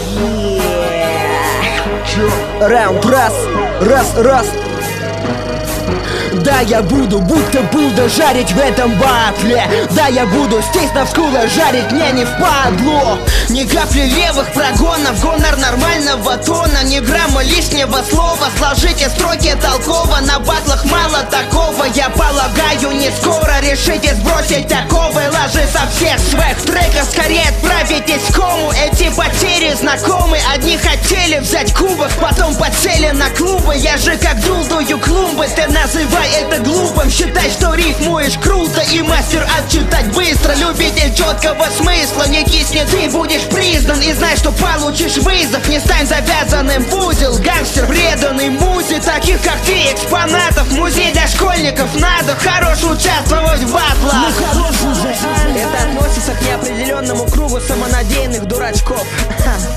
Раунд раз, раз. Да, я буду будто Будда жарить в этом батле. Да, я буду здесь на вскулах жарить, мне не впадло. Ни капли левых прогонов, гонор нормального тона. Ни грамма лишнего слова, сложите строки толково. На батлах мало такого, я полагаю, не скоро решите сбросить оковы. Ложи со всех своих треков, скорее отправитесь в кому. Эти потери знакомы, одни хотели взять кубок, потом подсели на клубы. Я же как дулдую клумбы, ты называй это глупым. Считай, что рифмуешь круто и мастер отчитать быстро. Любитель четкого смысла, не кисни, ты будешь признан. И знай, что получишь вызов, не стань завязанным в узел. Гангстер, преданный музе, таких как ты экспонатов. Музей для школьников, надо хорош участвовать в батлах. Это относится к неопределенному кругу самонадеянных дурачков.